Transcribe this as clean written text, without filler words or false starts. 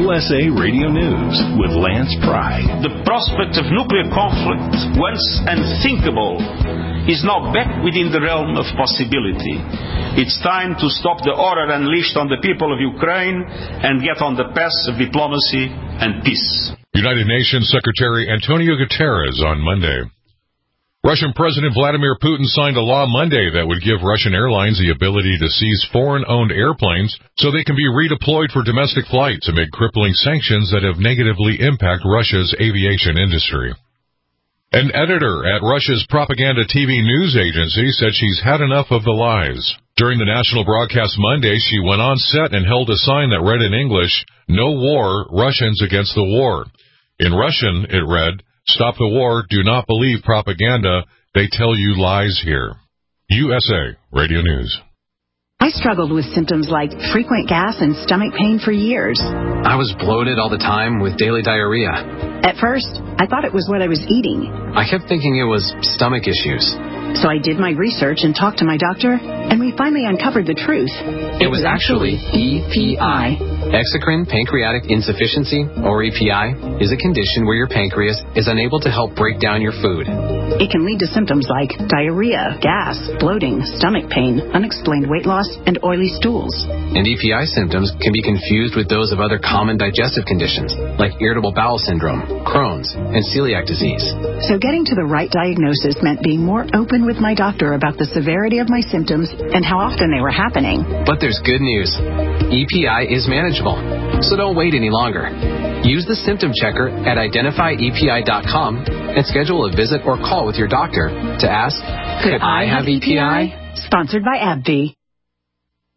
USA Radio News with Lance Pry. The prospect of nuclear conflict, once unthinkable, is now back within the realm of possibility. It's time to stop the horror unleashed on the people of Ukraine and get on the path of diplomacy and peace. United Nations Secretary Antonio Guterres on Monday. Russian President Vladimir Putin signed a law Monday that would give Russian airlines the ability to seize foreign-owned airplanes so they can be redeployed for domestic flights amid crippling sanctions that have negatively impacted Russia's aviation industry. An editor at Russia's propaganda TV news agency said she's had enough of the lies. During the national broadcast Monday, she went on set and held a sign that read in English, "No war, Russians against the war." In Russian, it read, "Stop the war, do not believe propaganda, they tell you lies here." USA Radio News. I struggled with symptoms like frequent gas and stomach pain for years. I was bloated all the time with daily diarrhea. At first, I thought it was what I was eating. I kept thinking it was stomach issues. So I did my research and talked to my doctor, and we finally uncovered the truth. It was actually EPI. Exocrine pancreatic insufficiency, or EPI, is a condition where your pancreas is unable to help break down your food. It can lead to symptoms like diarrhea, gas, bloating, stomach pain, unexplained weight loss, and oily stools. And EPI symptoms can be confused with those of other common digestive conditions, like irritable bowel syndrome, Crohn's, and celiac disease. So getting to the right diagnosis meant being more open with my doctor about the severity of my symptoms and how often they were happening. But there's good news. EPI is manageable, so don't wait any longer. Use the symptom checker at identifyepi.com and schedule a visit or call with your doctor to ask, could I have EPI? Sponsored by AbbVie.